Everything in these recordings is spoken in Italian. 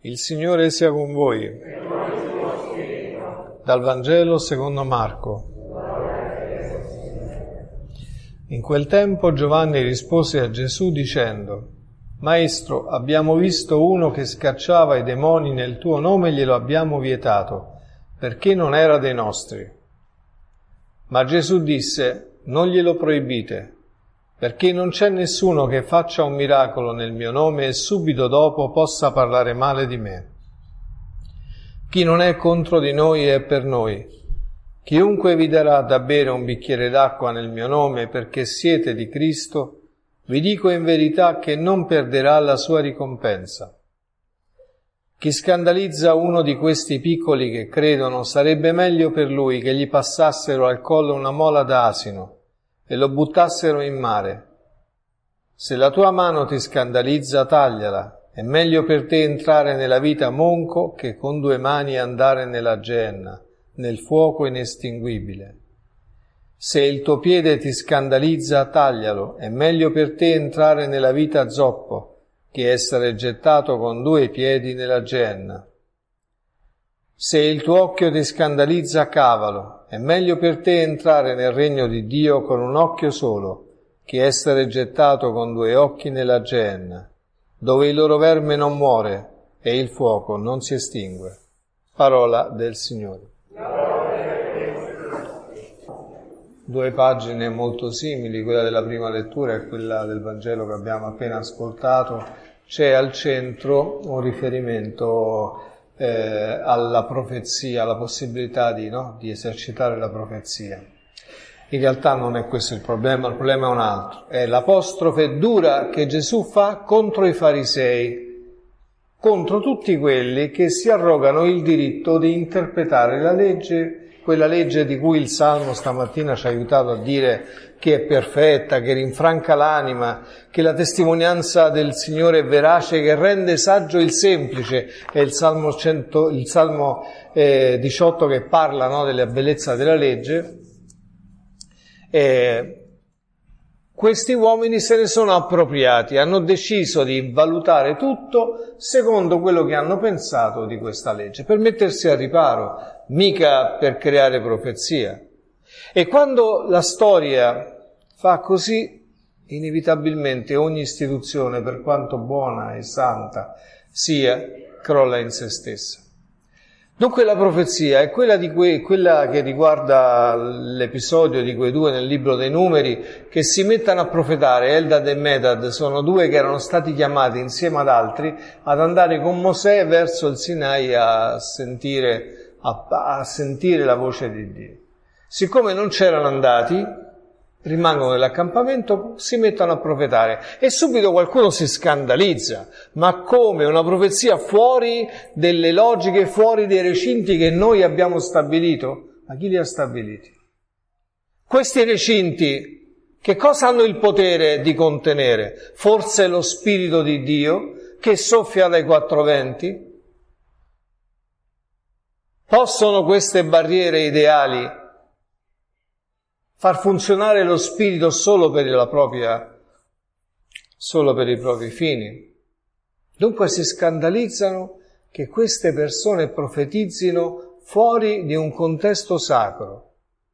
Il Signore sia con voi. Dal Vangelo secondo Marco. In quel tempo Giovanni rispose a Gesù dicendo: Maestro, abbiamo visto uno che scacciava i demoni nel tuo nome e glielo abbiamo vietato, perché non era dei nostri. Ma Gesù disse: Non glielo proibite, perché non c'è nessuno che faccia un miracolo nel mio nome e subito dopo possa parlare male di me. Chi non è contro di noi è per noi. Chiunque vi darà da bere un bicchiere d'acqua nel mio nome perché siete di Cristo, vi dico in verità che non perderà la sua ricompensa. Chi scandalizza uno di questi piccoli che credono, sarebbe meglio per lui che gli passassero al collo una mola d'asino e lo buttassero in mare. Se la tua mano ti scandalizza, tagliala. È meglio per te entrare nella vita monco che con 2 mani andare nella Geenna, nel fuoco inestinguibile. Se il tuo piede ti scandalizza, taglialo. È meglio per te entrare nella vita zoppo che essere gettato con 2 piedi nella Geenna. Se il tuo occhio ti scandalizza, cavalo. È meglio per te entrare nel regno di Dio con un occhio solo che essere gettato con 2 occhi nella Geenna, dove il loro verme non muore e il fuoco non si estingue. Parola del Signore. 2 pagine molto simili, quella della prima lettura e quella del Vangelo che abbiamo appena ascoltato. C'è al centro un riferimento alla profezia, alla possibilità di esercitare la profezia. In realtà non è questo il problema è un altro. È l'apostrofe dura che Gesù fa contro i farisei, contro tutti quelli che si arrogano il diritto di interpretare la legge, quella legge di cui il Salmo stamattina ci ha aiutato a dire che è perfetta, che rinfranca l'anima, che la testimonianza del Signore è verace, che rende saggio il semplice. È il Salmo 18 che parla della bellezza della legge. Questi uomini se ne sono appropriati, hanno deciso di valutare tutto secondo quello che hanno pensato di questa legge, per mettersi al riparo, mica per creare profezia. E quando la storia fa così, inevitabilmente ogni istituzione, per quanto buona e santa sia, crolla in se stessa. Dunque la profezia è quella che riguarda l'episodio di quei 2 nel libro dei Numeri che si mettono a profetare. Eldad e Medad sono 2 che erano stati chiamati insieme ad altri ad andare con Mosè verso il Sinai a sentire la voce di Dio. Siccome non c'erano andati, rimangono nell'accampamento, si mettono a profetare e subito qualcuno si scandalizza. Ma come una profezia fuori delle logiche, fuori dei recinti che noi abbiamo stabilito? Ma chi li ha stabiliti? Questi recinti che cosa hanno il potere di contenere? Forse lo Spirito di Dio che soffia dai 4 venti? Possono queste barriere ideali far funzionare lo spirito solo per i propri fini? Dunque si scandalizzano che queste persone profetizzino fuori di un contesto sacro.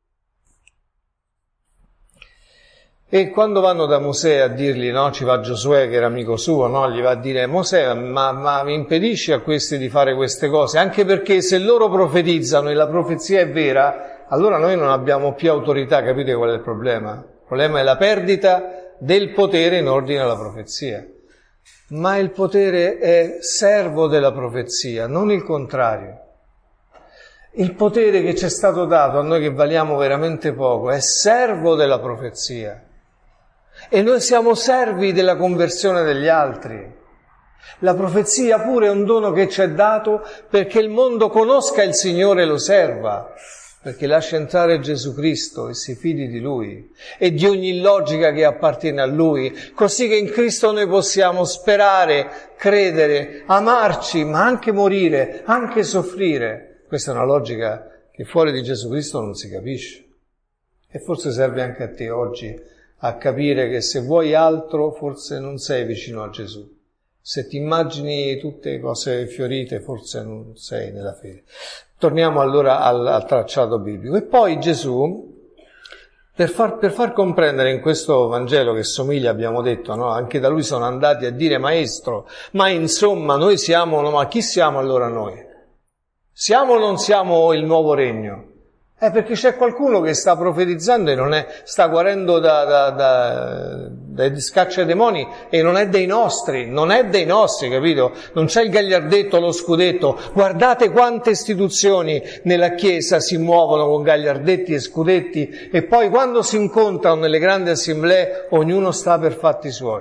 E quando vanno da Mosè a dirgli, ci va Giosuè che era amico suo, gli va a dire: Mosè, ma mi impedisci a questi di fare queste cose? Anche perché se loro profetizzano e la profezia è vera, allora noi non abbiamo più autorità. Capite qual è il problema? Il problema è la perdita del potere in ordine alla profezia. Ma il potere è servo della profezia, non il contrario. Il potere che ci è stato dato a noi che valiamo veramente poco è servo della profezia. E noi siamo servi della conversione degli altri. La profezia pure è un dono che ci è dato perché il mondo conosca il Signore e lo serva, perché lascia entrare Gesù Cristo e si fidi di Lui e di ogni logica che appartiene a Lui, così che in Cristo noi possiamo sperare, credere, amarci, ma anche morire, anche soffrire. Questa è una logica che fuori di Gesù Cristo non si capisce. E forse serve anche a te oggi a capire che se vuoi altro forse non sei vicino a Gesù. Se ti immagini tutte cose fiorite, forse non sei nella fede. Torniamo allora al tracciato biblico. E poi Gesù, per far comprendere in questo Vangelo che somiglia, abbiamo detto, no? Anche da lui sono andati a dire: Maestro, ma insomma noi siamo, no, ma chi siamo allora noi? Siamo o non siamo il nuovo regno? Perché c'è qualcuno che sta profetizzando e sta guarendo dai scaccia demoni e non è dei nostri, capito? Non c'è il gagliardetto, lo scudetto. Guardate quante istituzioni nella Chiesa si muovono con gagliardetti e scudetti e poi quando si incontrano nelle grandi assemblee ognuno sta per fatti suoi.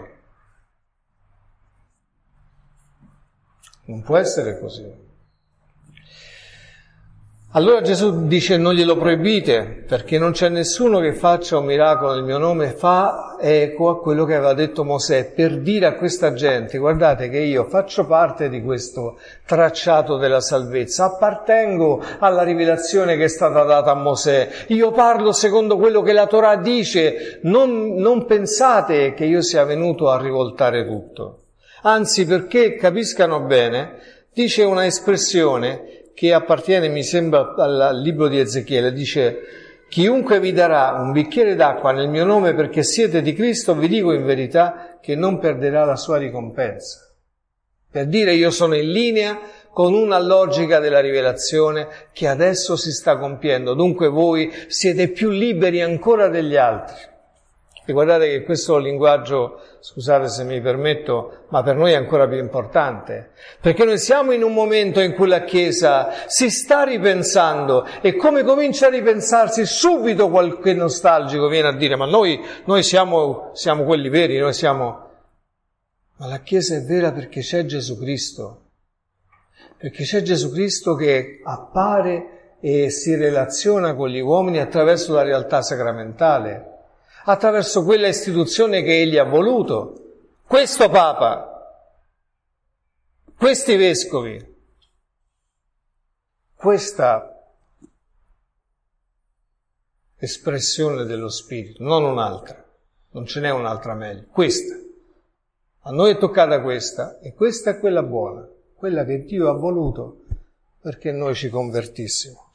Non può essere così. Allora Gesù dice: non glielo proibite, perché non c'è nessuno che faccia un miracolo nel mio nome, fa eco a quello che aveva detto Mosè, per dire a questa gente: guardate che io faccio parte di questo tracciato della salvezza, appartengo alla rivelazione che è stata data a Mosè, io parlo secondo quello che la Torah dice, non pensate che io sia venuto a rivoltare tutto. Anzi, perché capiscano bene, dice una espressione che appartiene, mi sembra, al libro di Ezechiele, dice: chiunque vi darà un bicchiere d'acqua nel mio nome perché siete di Cristo, vi dico in verità che non perderà la sua ricompensa. Per dire, io sono in linea con una logica della rivelazione che adesso si sta compiendo, dunque voi siete più liberi ancora degli altri. E guardate che questo linguaggio, scusate se mi permetto, ma per noi è ancora più importante, perché noi siamo in un momento in cui la Chiesa si sta ripensando e come comincia a ripensarsi subito qualche nostalgico viene a dire: ma noi siamo quelli veri, noi siamo... Ma la Chiesa è vera perché c'è Gesù Cristo, perché c'è Gesù Cristo che appare e si relaziona con gli uomini attraverso la realtà sacramentale, attraverso quella istituzione che egli ha voluto, questo Papa, questi vescovi, questa espressione dello Spirito, non un'altra, non ce n'è un'altra meglio, questa. A noi è toccata questa e questa è quella buona, quella che Dio ha voluto perché noi ci convertissimo.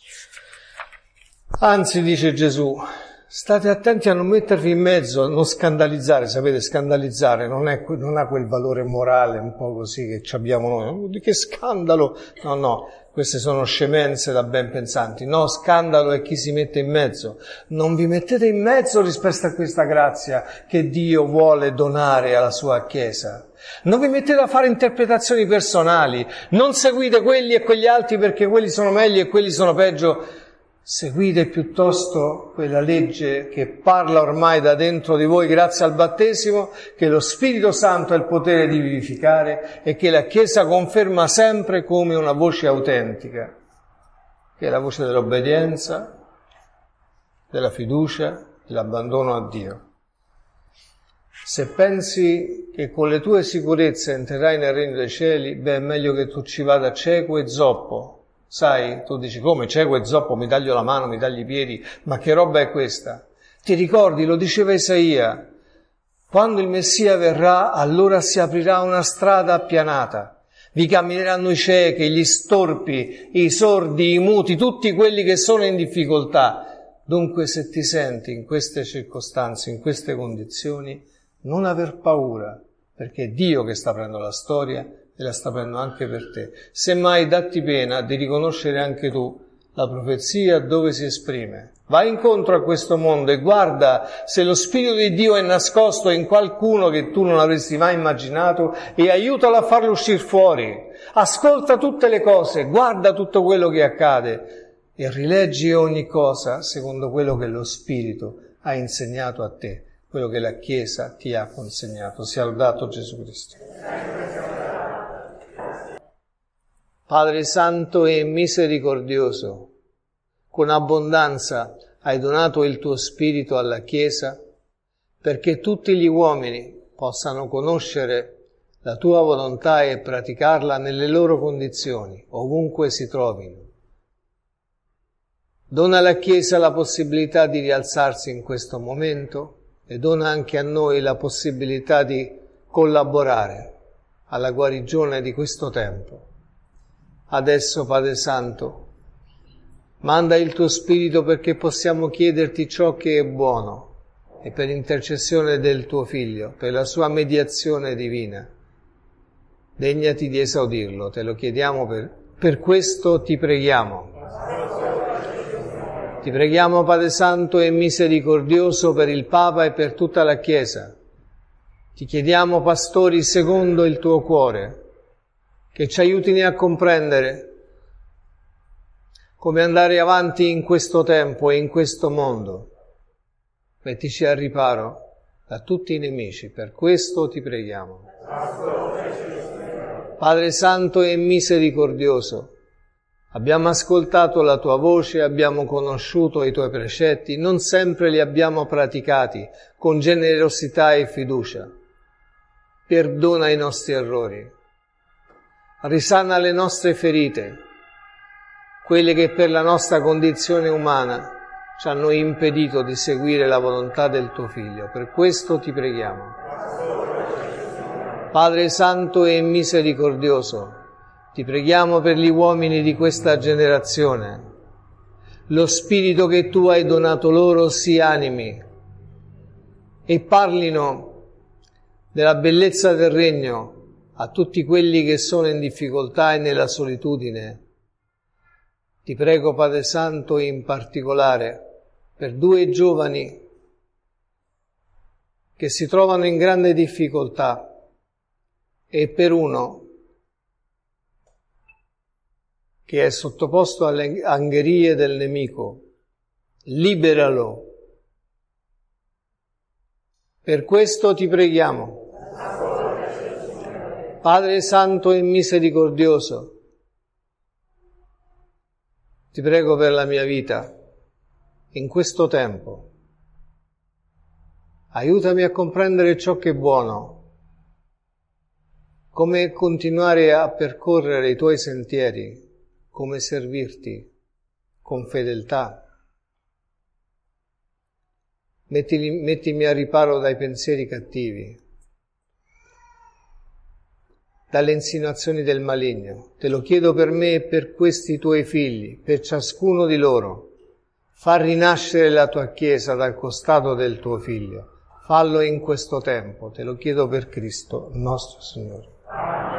Anzi, dice Gesù, state attenti a non mettervi in mezzo, a non scandalizzare. Sapete, scandalizzare non ha quel valore morale un po' così che abbiamo noi. Di che scandalo? No, queste sono scemenze da ben pensanti. No, scandalo è chi si mette in mezzo. Non vi mettete in mezzo rispetto a questa grazia che Dio vuole donare alla sua Chiesa. Non vi mettete a fare interpretazioni personali. Non seguite quelli e quegli altri perché quelli sono meglio e quelli sono peggio. Seguite piuttosto quella legge che parla ormai da dentro di voi grazie al battesimo, che lo Spirito Santo ha il potere di vivificare e che la Chiesa conferma sempre come una voce autentica, che è la voce dell'obbedienza, della fiducia, dell'abbandono a Dio. Se pensi che con le tue sicurezze entrerai nel regno dei cieli, è meglio che tu ci vada cieco e zoppo. Sai, tu dici: come cieco e zoppo, mi taglio la mano, mi taglio i piedi, ma che roba è questa? Ti ricordi, lo diceva Isaia, quando il Messia verrà, allora si aprirà una strada appianata, vi cammineranno i ciechi, gli storpi, i sordi, i muti, tutti quelli che sono in difficoltà. Dunque, se ti senti in queste circostanze, in queste condizioni, non aver paura, perché è Dio che sta aprendo la storia e la sta aprendo anche per te. Semmai datti pena di riconoscere anche tu la profezia dove si esprime. Vai incontro a questo mondo e guarda se lo Spirito di Dio è nascosto in qualcuno che tu non avresti mai immaginato e aiutalo a farlo uscire fuori. Ascolta tutte le cose, guarda tutto quello che accade e rileggi ogni cosa secondo quello che lo Spirito ha insegnato a te, quello che la Chiesa ti ha consegnato. Sia lodato Gesù Cristo. Padre Santo e misericordioso, con abbondanza hai donato il tuo Spirito alla Chiesa perché tutti gli uomini possano conoscere la tua volontà e praticarla nelle loro condizioni, ovunque si trovino. Dona alla Chiesa la possibilità di rialzarsi in questo momento e dona anche a noi la possibilità di collaborare alla guarigione di questo tempo. Adesso, Padre Santo, manda il tuo Spirito perché possiamo chiederti ciò che è buono e per intercessione del tuo Figlio, per la sua mediazione divina. Degnati di esaudirlo, te lo chiediamo, per questo ti preghiamo. Ti preghiamo, Padre Santo e misericordioso, per il Papa e per tutta la Chiesa. Ti chiediamo, pastori, secondo il tuo cuore, che ci aiutino a comprendere come andare avanti in questo tempo e in questo mondo. Mettici al riparo da tutti i nemici, per questo ti preghiamo. Padre Santo e misericordioso, abbiamo ascoltato la tua voce, abbiamo conosciuto i tuoi precetti, non sempre li abbiamo praticati con generosità e fiducia. Perdona i nostri errori, risana le nostre ferite, quelle che per la nostra condizione umana ci hanno impedito di seguire la volontà del tuo Figlio. Per questo ti preghiamo. Padre Santo e misericordioso, ti preghiamo per gli uomini di questa generazione. Lo Spirito che tu hai donato loro si animi e parlino della bellezza del Regno a tutti quelli che sono in difficoltà e nella solitudine. Ti prego, Padre Santo, in particolare per 2 giovani che si trovano in grande difficoltà e per uno che è sottoposto alle angherie del nemico. Liberalo. Per questo ti preghiamo. Padre Santo e misericordioso, ti prego per la mia vita in questo tempo. Aiutami a comprendere ciò che è buono, come continuare a percorrere i tuoi sentieri, come servirti con fedeltà. Mettimi a riparo dai pensieri cattivi, dalle insinuazioni del maligno. Te lo chiedo per me e per questi tuoi figli, per ciascuno di loro. Fa rinascere la tua Chiesa dal costato del tuo Figlio. Fallo in questo tempo, te lo chiedo per Cristo, nostro Signore.